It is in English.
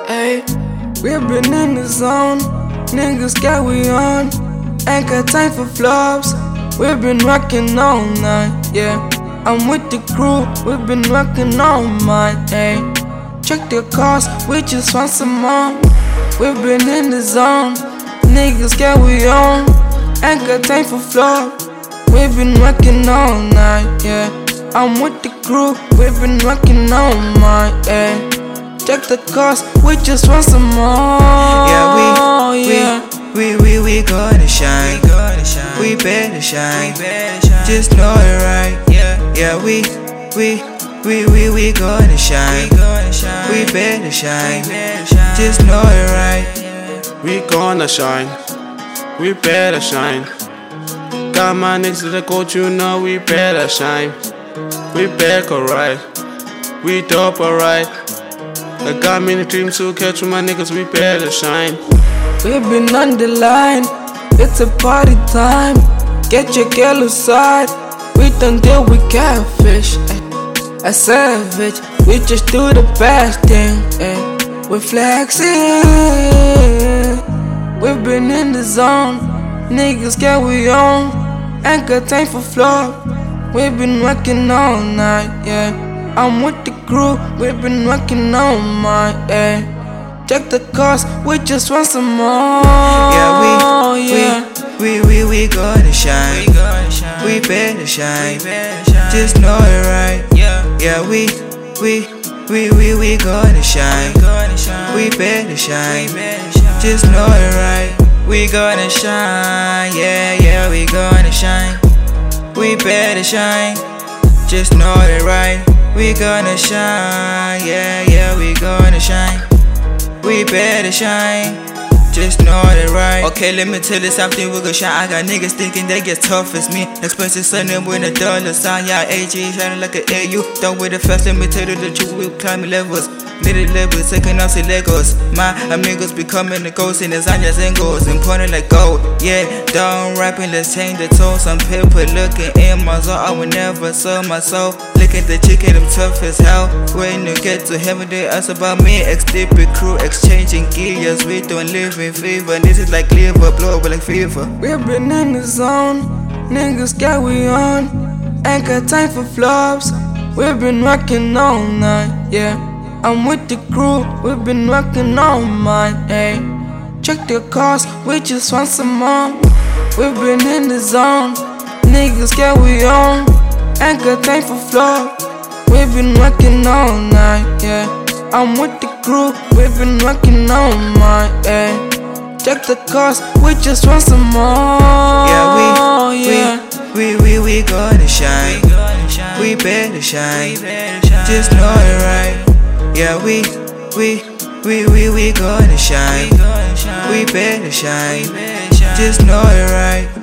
Ayy, we been in the zone, niggas got we on. Ain't got time for flops, we been rockin' all night, yeah. I'm with the crew, we been rockin' all night, ayy. Check the cost, we just want some more. We been in the zone, niggas got we on. Ain't got time for flop, we been rockin' all night, yeah. I'm with the crew, we been rockin' all night, ayy. Check the cost, we just want some more. We gonna shine. We better shine. Just know it right. Yeah, we gonna shine. We better shine. Just know it right. We gonna shine. We better shine. Got my niggas to the coach, you know we better shine. We back alright. We dope alright. I got many dreams to catch with my niggas, we better shine. We been on the line, it's a party time. Get your girl aside, we don't deal with catfish. A savage, we just do the best thing. We flexing, we been in the zone. Niggas get we on, ain't got time for flop. We been working all night, yeah. I'm with the crew, we been rockin' all night, ayy. Check the cost, we just want some more. We gonna shine. We better shine. Just know it right. Yeah, we gonna shine. We better shine. Just know it right. We gonna shine. Yeah, we gonna shine. We better shine. Just know it right. We gonna shine, yeah, we gonna shine. We better shine, just know it right. Okay, let me tell you something, we gon' shine. I got niggas thinking they get tough as me. Expensive sudden with a dollar sign, yeah, AG shining like an AU. Done with the fast, let me tell you the truth, we climbing levels. Needed levels, taking off the Legos. My amigos becoming the ghosts in lasagnas and goals. Important like gold, yeah, done rapping, let's change the tone. Some people looking in my zone, I will never sell my soul. Look at the chicken, I'm tough as hell. When you get to heaven, they ask about me. XDP crew, exchanging gears. We don't live in fever. This is like liver, blow up like fever. We been in the zone, niggas got we on. Ain't got time for flops, we been rockin' all night, yeah. I'm with the crew, we been rockin' all night, ayy. Check the cost, we just want some more. We been in the zone, niggas get we on. Ain't got time for flop, we been rockin' all night, yeah. I'm with the crew, we been rockin' all night, ayy. Check the cost, we just want some more. We gonna shine. We better shine. Just know it right. Yeah, we gonna shine. We better shine. Just know it right.